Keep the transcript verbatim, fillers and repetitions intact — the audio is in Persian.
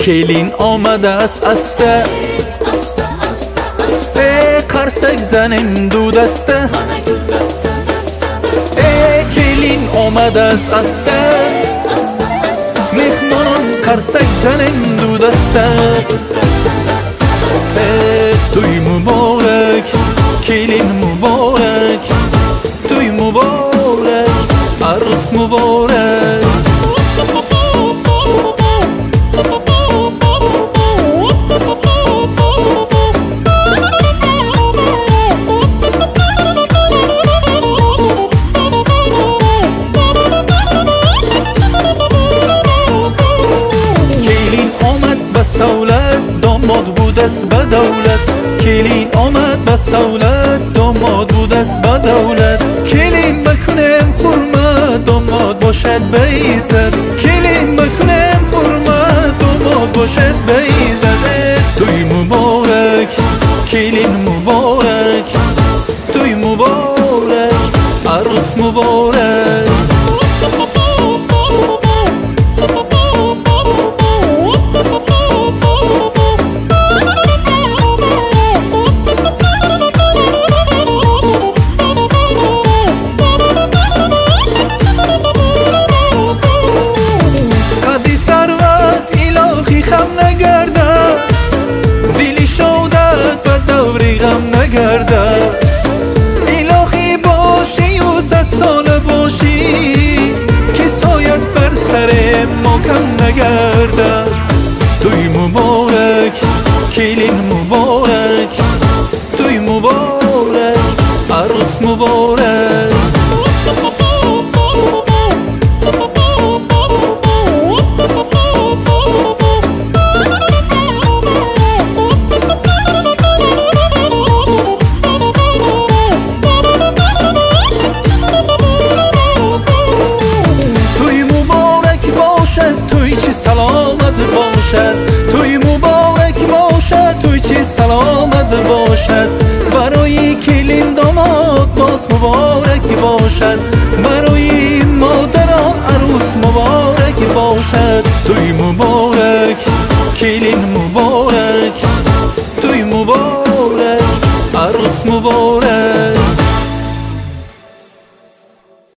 کلین آمده است استه ای قرصک زنیم دو دسته ای کلین آمده است استه مهمانان قرصک زنیم دو دسته ای توی مبارک کلین مبارک توی مبارک عروس مبارک سولت داماد بود است به دولت کلین آمد به سولت داماد بود است به دولت کلین بکنم خورما داماد باشد به ایزد کلین بکنم خورما داماد باشد به ایزد توی مبارک کلین مبارک توی مبارک عروس مبارک الهی باشی و صد سال باشی که سایت بر سر ما کم نگردد توی مبارک کلین مبارک توی مبارک عروس مبارک توی چی سلامت باشد توی مبارک باشد توی چی سلامت باشد برای کلین داماد باز مبارک باشد برای مادران عروس مبارک باشد توی مبارک کلین مبارک